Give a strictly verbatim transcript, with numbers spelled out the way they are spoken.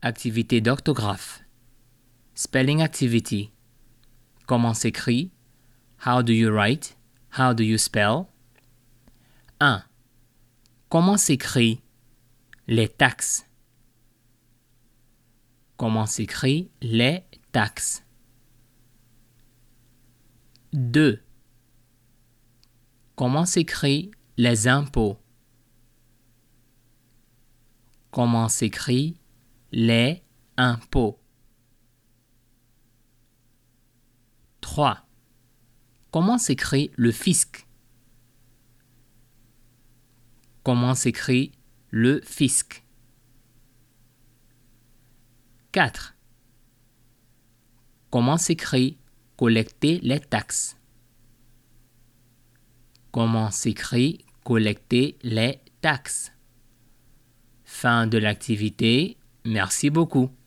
Activité d'orthographe. Spelling activity. Comment s'écrit? How do you write? How do you spell? un. Comment s'écrit les taxes? Comment s'écrit les taxes? deux. Comment s'écrit les impôts? Comment s'écrit les impôts? trois. Comment s'écrit le fisc? Comment s'écrit le fisc? quatre. Comment s'écrit collecter les taxes? Comment s'écrit collecter les taxes? Fin de l'activité. Merci beaucoup.